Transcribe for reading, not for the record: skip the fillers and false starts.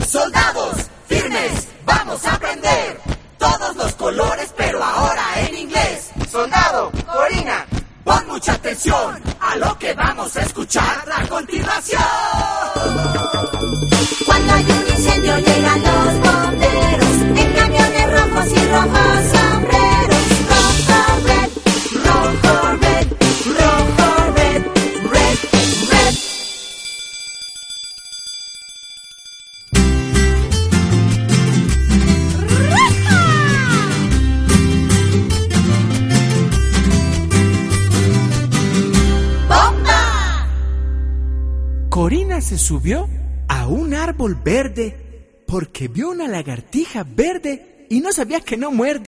Soldados, firmes, vamos a aprender todos los colores, pero ahora en inglés. Soldado, Corina, pon mucha atención a lo que vamos a escuchar a continuación. Cuando hay un incendio llegan los bomberos en camiones rojos y rojos sombreros. Rojo, red, rojo, red, rojo, red, red, red. ¡Bomba! Corina se subió a un árbol verde porque vio una lagartija verde y no sabía que no muerde.